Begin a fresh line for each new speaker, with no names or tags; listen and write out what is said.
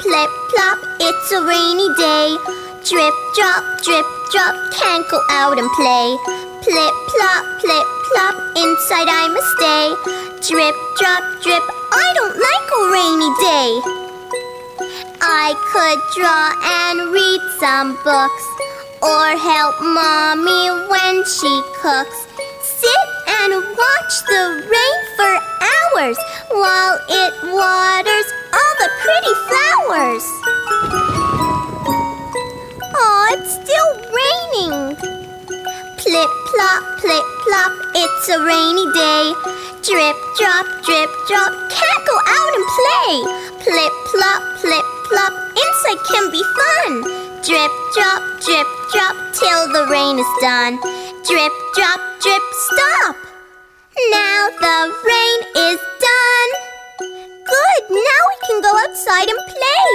plip, plop, it's a rainy day. Drip, drop, can't go out and play. Plip, plop, inside I must stay. Drip, drop, I don't like a rainy day. I could draw and read some books, or help Mommy when she cooks. Sit and watch the rain for hours while it waters all the pretty flowers. Oh, it's still raining. Plip, plop, it's a rainy day. Drip, drop, can't go out and play. Plip, plop, inside can be fun. Drip, drop, till the rain is done. Drip, drop, stop! Now the rain is done. Good, now we can go outside and play.